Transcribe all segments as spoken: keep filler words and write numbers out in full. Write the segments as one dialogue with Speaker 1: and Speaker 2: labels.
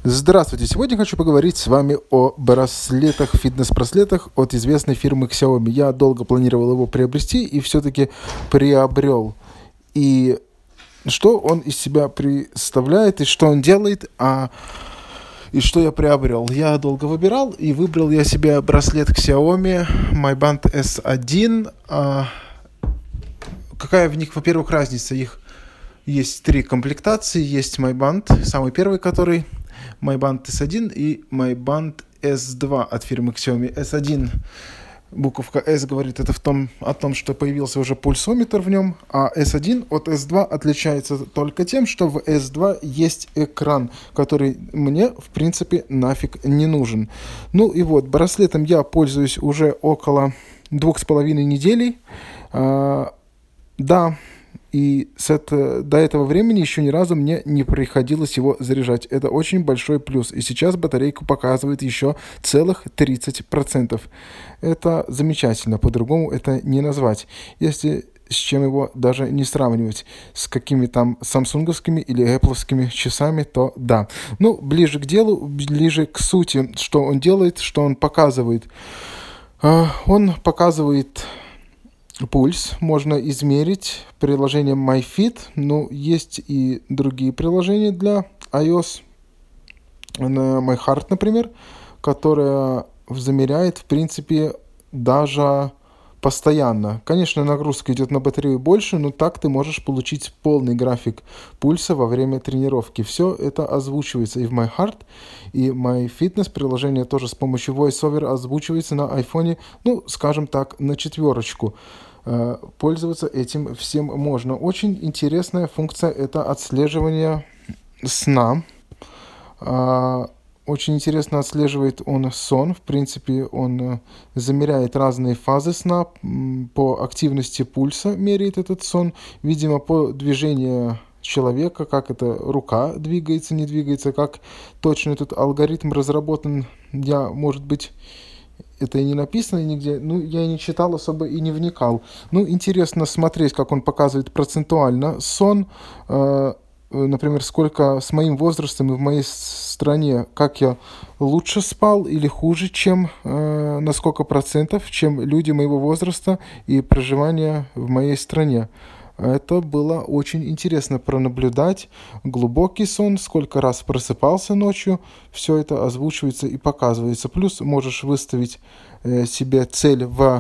Speaker 1: Здравствуйте! Сегодня хочу поговорить с вами о браслетах, фитнес-браслетах от известной фирмы Xiaomi. Я долго планировал его приобрести и все-таки приобрел. И что он из себя представляет, и что он делает, а и что я приобрел? Я долго выбирал, и выбрал я себе браслет Xiaomi MyBand эс один. А какая в них, во-первых, разница? Их есть три комплектации. Есть MyBand, самый первый, который MyBand эс один и MyBand эс два от фирмы Xiaomi. эс один, буковка S говорит это в том, о том, что появился уже пульсометр в нем, а эс один от эс два отличается только тем, что в эс два есть экран, который мне, в принципе, нафиг не нужен. Ну и вот, браслетом я пользуюсь уже около двух с половиной неделей. А, да, И с это, до этого времени еще ни разу мне не приходилось его заряжать. Это очень большой плюс. И сейчас батарейку показывает еще целых тридцать процентов. Это замечательно, по-другому это не назвать. Если с чем его даже не сравнивать, с какими там самсунговскими или эппловскими часами, то да. Ну, ближе к делу, ближе к сути, что он делает, что он показывает. Он показывает пульс, можно измерить приложением MyFit, но есть и другие приложения для iOS, MyHeart, например, которое замеряет, в принципе, даже постоянно. Конечно, нагрузка идет на батарею больше, но так ты можешь получить полный график пульса во время тренировки. Все это озвучивается и в MyHeart, и MyFitness. Приложение тоже с помощью VoiceOver озвучивается на айфоне, ну, скажем так, на четверочку. Пользоваться этим всем можно. Очень интересная функция — это отслеживание сна. Очень интересно отслеживает он сон. В принципе, он замеряет разные фазы сна. По активности пульса меряет этот сон. Видимо, по движению человека, как эта рука двигается, не двигается, как точно этот алгоритм разработан. Я, может быть, это и не написано нигде, ну, я и не читал особо и не вникал. Ну, интересно смотреть, как он показывает процентуально сон, э, например, сколько с моим возрастом и в моей стране, как я лучше спал или хуже, чем, э, на сколько процентов, чем люди моего возраста и проживания в моей стране. Это было очень интересно пронаблюдать. Глубокий сон, сколько раз просыпался ночью, все это озвучивается и показывается. Плюс можешь выставить э, себе цель в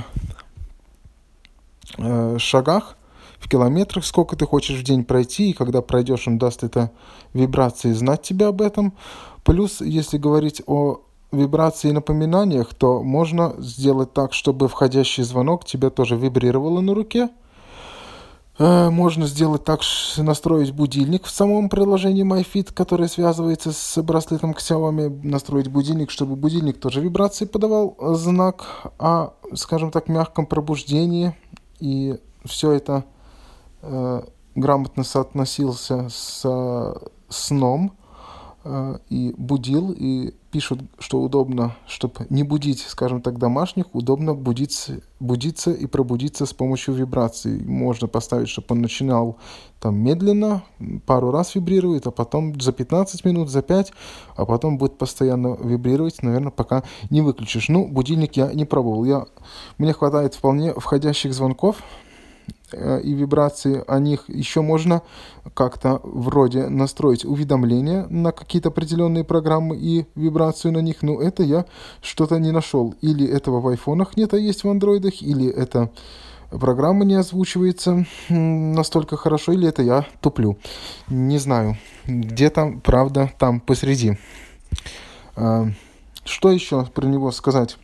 Speaker 1: э, шагах, в километрах, сколько ты хочешь в день пройти, и когда пройдешь, он даст это вибрации знать тебе об этом. Плюс, если говорить о вибрации и напоминаниях, то можно сделать так, чтобы входящий звонок тебя тоже вибрировало на руке. Можно сделать так, настроить будильник в самом приложении MyFit, которое связывается с браслетом Xiaomi, настроить будильник, чтобы будильник тоже вибрации подавал знак о, скажем так, мягком пробуждении, и все это э, грамотно соотносился с сном, э, и будил, и пишут, что удобно, чтобы не будить, скажем так, домашних, удобно будиться, будиться и пробудиться с помощью вибраций. Можно поставить, чтобы он начинал там медленно, пару раз вибрирует, а потом за пятнадцать минут, за пять, а потом будет постоянно вибрировать, наверное, пока не выключишь. Ну, будильник я не пробовал. Я, мне хватает вполне входящих звонков и вибрации. О них еще можно как-то вроде настроить уведомления на какие-то определенные программы и вибрацию на них, но это я что-то не нашел. Или этого в айфонах нет, а есть в андроидах, или это программа не озвучивается настолько хорошо, или это я туплю. Не знаю. Где там правда, там посреди. Что еще про него сказать?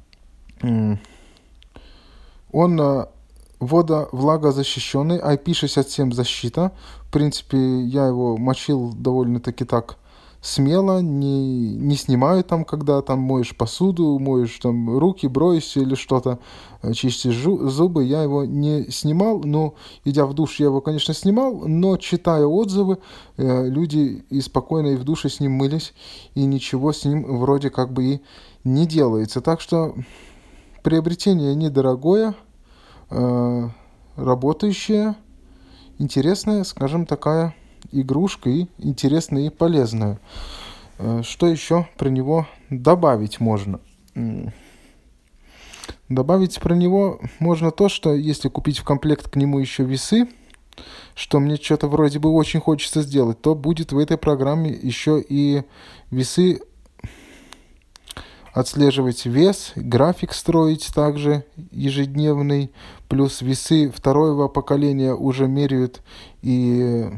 Speaker 1: Он водо-влагозащищенный, ай пи шестьдесят семь защита. В принципе, я его мочил довольно-таки так смело, не, не снимаю там, когда там моешь посуду, моешь там руки, броешься или что-то, чистишь жу- зубы. Я его не снимал, но, идя в душ, я его, конечно, снимал, но, читая отзывы, э, люди и спокойно и в душе с ним мылись, и ничего с ним вроде как бы и не делается. Так что приобретение недорогое, работающая, интересная, скажем, такая игрушка, и интересная и полезная. Э, Что еще про него добавить можно? М, Добавить про него можно то, что если купить в комплект к нему еще весы, что мне что-то вроде бы очень хочется сделать, то будет в этой программе еще и весы отслеживать вес, график строить также ежедневный, плюс весы второго поколения уже меряют и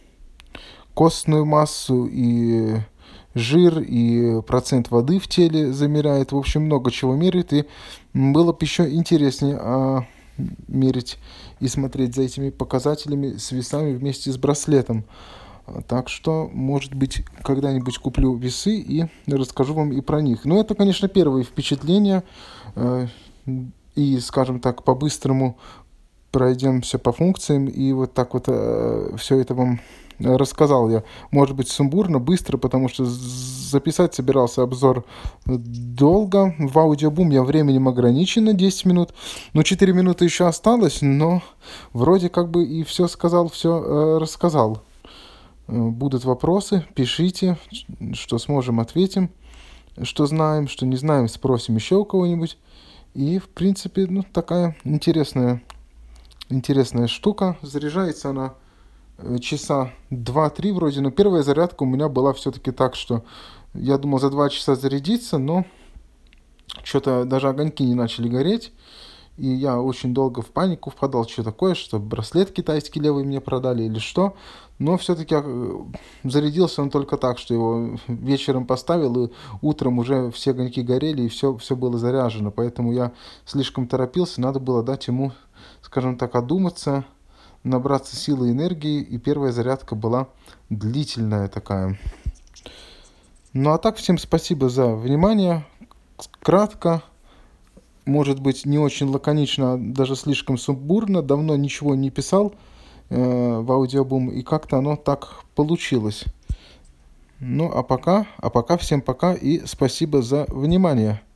Speaker 1: костную массу, и жир, и процент воды в теле замеряет. В общем, много чего меряет. И было бы еще интереснее а, мерить и смотреть за этими показателями с весами вместе с браслетом. Так что, может быть, когда-нибудь куплю весы и расскажу вам и про них. Но это, конечно, первые впечатления. э, И, скажем так, по-быстрому пройдемся по функциям. И вот так вот все это вам рассказал я. Может быть, сумбурно, быстро, потому что записать собирался обзор долго. В аудиобум я временем ограничен на десять минут. Ну, четыре минуты еще осталось, но вроде как бы и все сказал, все рассказал. Будут вопросы, пишите, что сможем, ответим, что знаем, что не знаем, спросим еще у кого-нибудь. И, в принципе, ну, такая интересная, интересная штука. Заряжается она часа два-три вроде, но первая зарядка у меня была все-таки так, что я думал за два часа зарядиться, но что-то даже огоньки не начали гореть. И я очень долго в панику впадал, что такое, что браслет китайский левый мне продали или что. Но все-таки зарядился он только так, что его вечером поставил, и утром уже все огоньки горели, и все, все было заряжено. Поэтому я слишком торопился, надо было дать ему, скажем так, одуматься, набраться силы и энергии, и первая зарядка была длительная такая. Ну а так, всем спасибо за внимание. Кратко. Может быть, не очень лаконично, а даже слишком сумбурно. Давно ничего не писал э, в аудиобум, и как-то оно так получилось. Ну, а пока, а пока всем пока и спасибо за внимание.